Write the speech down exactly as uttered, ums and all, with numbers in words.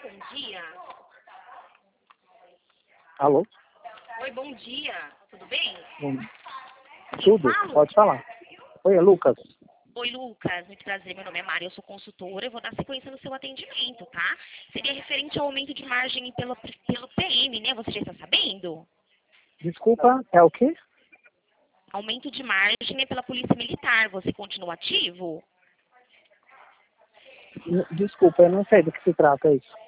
bom dia. Alô? Oi, bom dia. Tudo bem? Hum, Tudo? Falo. Pode falar. Oi, é Lucas. Oi, Lucas. Muito prazer. Meu nome é Mari, eu sou consultora. Eu vou dar sequência no seu atendimento, tá? Seria referente ao aumento de margem pelo, pelo P M, né? Você já está sabendo? Desculpa, é o quê? Aumento de margem é pela Polícia Militar. Você continua ativo? N- Desculpa, eu não sei do que se trata isso.